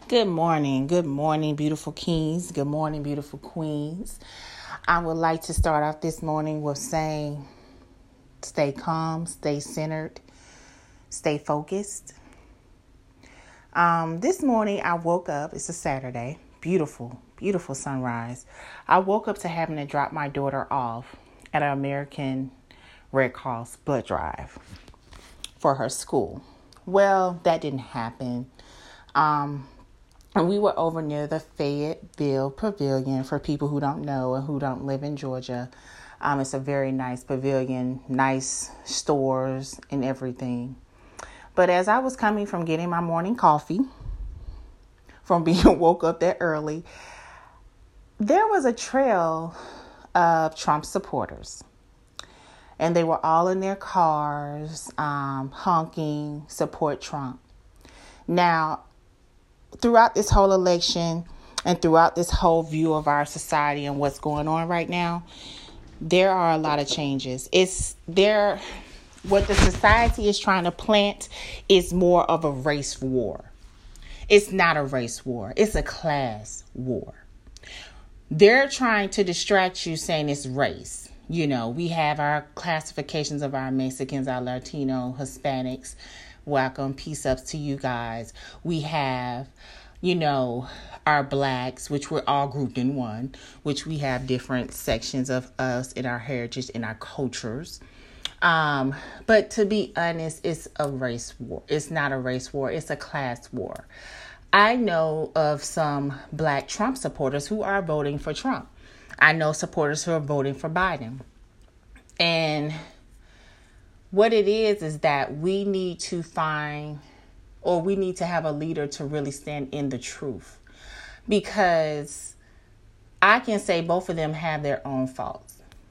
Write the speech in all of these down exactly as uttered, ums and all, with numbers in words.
Good morning. Good morning, beautiful kings. Good morning, beautiful queens. I would like to start off this morning with saying stay calm, stay centered, stay focused. Um, this morning I woke up. It's a Saturday. Beautiful, beautiful sunrise. I woke up to having to drop my daughter off at an American Red Cross blood drive for her school. Well, that didn't happen. Um, And we were over near the Fayetteville Pavilion. For people who don't know and who don't live in Georgia, um, it's a very nice pavilion, nice stores and everything. But as I was coming from getting my morning coffee, from being woke up that early, there was a trail of Trump supporters. And they were all in their cars, um, honking, support Trump. Now, throughout this whole election and throughout this whole view of our society and what's going on right now, there are a lot of changes. It's there. What the society is trying to plant is more of a race war. It's not a race war. It's a class war. They're trying to distract you saying it's race. You know, we have our classifications of our Mexicans, our Latino, Hispanics. Welcome. Peace ups to you guys. We have, you know, our blacks, which we're all grouped in one, which we have different sections of us in our heritage, in our cultures. Um, but to be honest, it's a race war. It's not a race war. It's a class war. I know of some black Trump supporters who are voting for Trump. I know supporters who are voting for Biden. And what it is, is that we need to find, or we need to have a leader to really stand in the truth. Because I can say both of them have their own faults.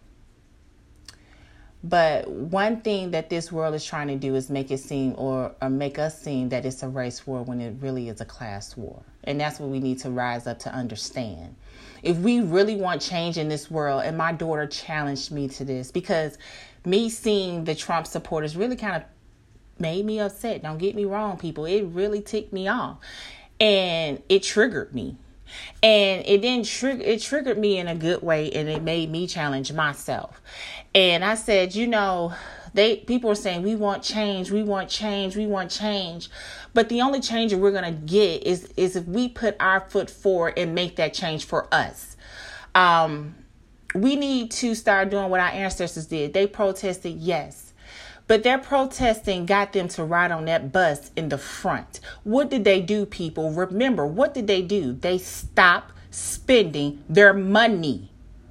But one thing that this world is trying to do is make it seem, or, or make us seem that it's a race war when it really is a class war. And that's what we need to rise up to understand. If we really want change in this world, and my daughter challenged me to this, because me seeing the Trump supporters really kind of made me upset. Don't get me wrong, people. It really ticked me off. And it triggered me. And it didn't trigger, it triggered me in a good way, and it made me challenge myself. And I said, you know, they people are saying we want change, we want change, we want change. But the only change that we're gonna get is is if we put our foot forward and make that change for us. Um We need to start doing what our ancestors did. They protested, yes. But their protesting got them to ride on that bus in the front. What did they do, people? Remember, what did they do? They stopped spending their money.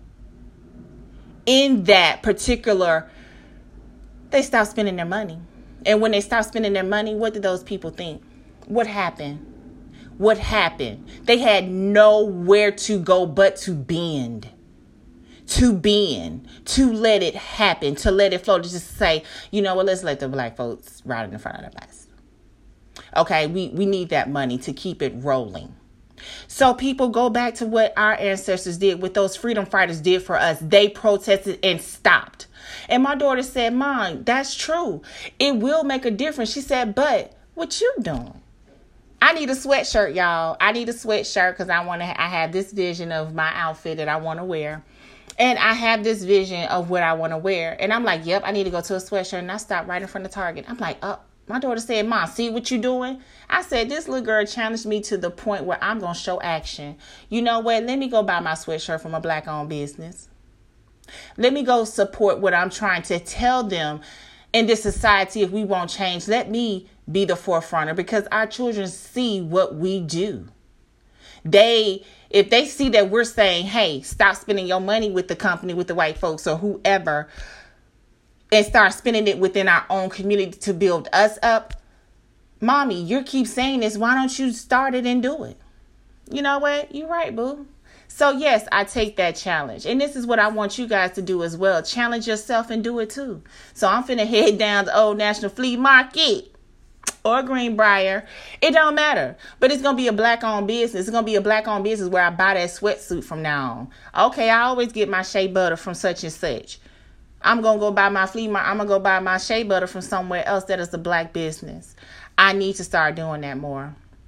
In that particular, they stopped spending their money. And when they stopped spending their money, what did those people think? What happened? What happened? They had nowhere to go but to bend. To bend, to let it happen, to let it flow, to just say, you know what, let's let the black folks ride in the front of the bus. Okay, we, we need that money to keep it rolling. So people, go back to what our ancestors did, what those freedom fighters did for us. They protested and stopped. And my daughter said, Mom, that's true. It will make a difference. She said, but what you doing? I need a sweatshirt, y'all. I need a sweatshirt because I want to. I have this vision of my outfit that I want to wear. And I have this vision of what I want to wear. And I'm like, yep, I need to go to a sweatshirt. And I stopped right in front of Target. I'm like, oh, my daughter said, Mom, see what you doing? I said, this little girl challenged me to the point where I'm going to show action. You know what? Let me go buy my sweatshirt from a black-owned business. Let me go support what I'm trying to tell them in this society. If we won't change, let me be the forefronter, because our children see what we do. They, if they see that we're saying, hey, stop spending your money with the company, with the white folks or whoever, and start spending it within our own community to build us up. Mommy, you keep saying this. Why don't you start it and do it? You know what? You're right, boo. So, yes, I take that challenge. And this is what I want you guys to do as well. Challenge yourself and do it, too. So I'm finna head down to Old National Flea Market or Greenbrier. It don't matter. But it's going to be a black-owned business. It's going to be a black-owned business where I buy that sweatsuit from now on. Okay, I always get my shea butter from such and such. I'm going to go buy my flea market. I'm going to go buy my shea butter from somewhere else that is a black business. I need to start doing that more.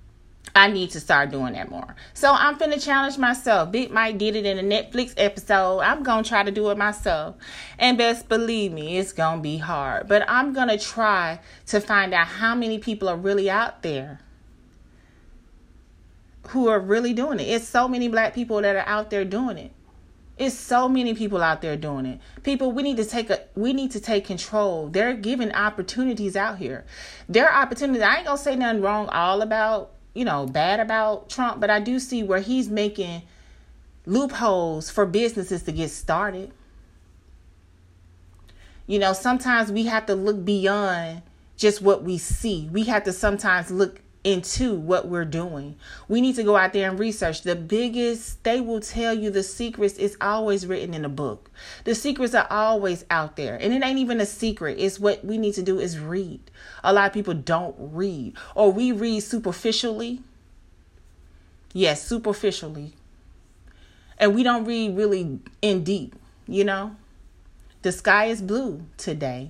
I need to start doing that more. So I'm finna challenge myself. Big Mike did it in a Netflix episode. I'm gonna try to do it myself. And best believe me, it's gonna be hard. But I'm gonna try to find out how many people are really out there who are really doing it. It's so many black people that are out there doing it. It's so many people out there doing it. People, we need to take a we need to take control. They're giving opportunities out here. There are opportunities. I ain't gonna say nothing wrong all about, you know, bad about Trump, but I do see where he's making loopholes for businesses to get started. You know, sometimes we have to look beyond just what we see. We have to sometimes look into what we're doing. We need to go out there and research. The biggest, they will tell you the secrets is always written in a book. The secrets are always out there. And it ain't even a secret. It's what we need to do is read. A lot of people don't read, or we read superficially. Yes, superficially. And we don't read really in deep, you know. The sky is blue today.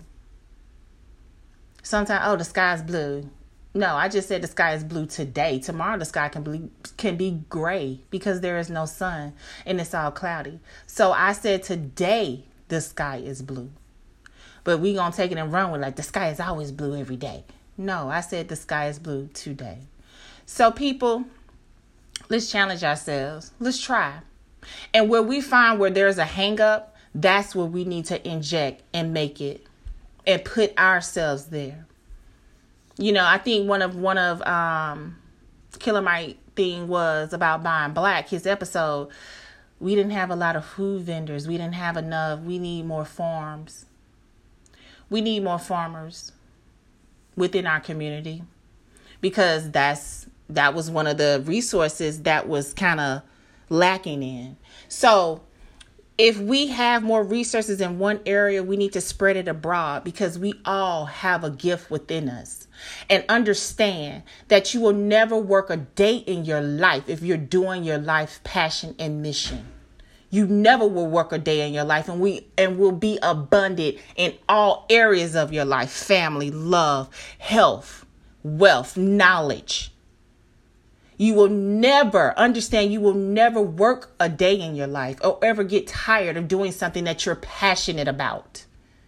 Sometimes, oh, the sky is blue. No, I just said the sky is blue today. Tomorrow the sky can be can be gray because there is no sun and it's all cloudy. So I said today the sky is blue. But we gonna take it and run with like the sky is always blue every day. No, I said the sky is blue today. So people, let's challenge ourselves. Let's try. And where we find where there's a hang up, that's where we need to inject and make it and put ourselves there. You know, I think one of one of um, Killer Mike thing was about buying black. His episode, we didn't have a lot of food vendors. We didn't have enough. We need more farms. We need more farmers within our community because that's that was one of the resources that was kind of lacking in. So if we have more resources in one area, we need to spread it abroad because we all have a gift within us. And understand that you will never work a day in your life if you're doing your life passion and mission. You never will work a day in your life, and we and will be abundant in all areas of your life: family, love, health, wealth, knowledge. You will never understand. You will never work a day in your life or ever get tired of doing something that you're passionate about.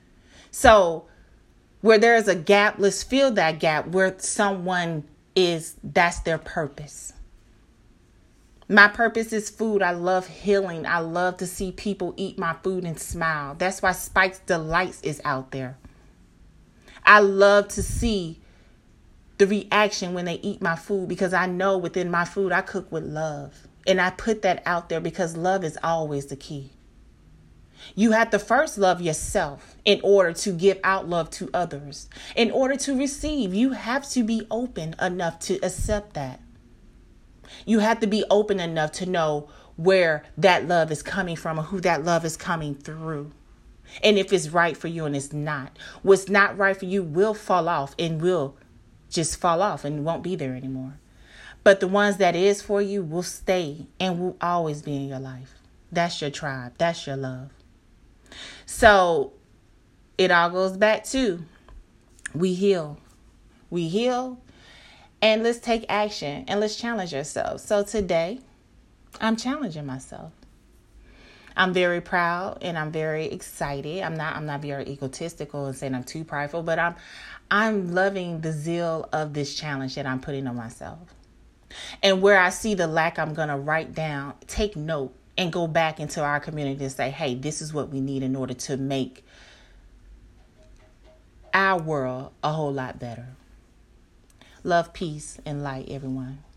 So where there is a gap, let's fill that gap where someone is, that's their purpose. My purpose is food. I love healing. I love to see people eat my food and smile. That's why Spike's Delights is out there. I love to see the reaction when they eat my food because I know within my food I cook with love. And I put that out there because love is always the key. You have to first love yourself in order to give out love to others. In order to receive, you have to be open enough to accept that. You have to be open enough to know where that love is coming from or who that love is coming through. And if it's right for you and it's not. What's not right for you will fall off and will just fall off and won't be there anymore. But the ones that is for you will stay and will always be in your life. That's your tribe. That's your love. So it all goes back to we heal. We heal and let's take action and let's challenge ourselves. So today I'm challenging myself. I'm very proud and I'm very excited. I'm not I'm not very egotistical and saying I'm too prideful, but I'm I'm loving the zeal of this challenge that I'm putting on myself. And where I see the lack, I'm going to write down, take note, and go back into our community and say, hey, this is what we need in order to make our world a whole lot better. Love, peace, and light, everyone.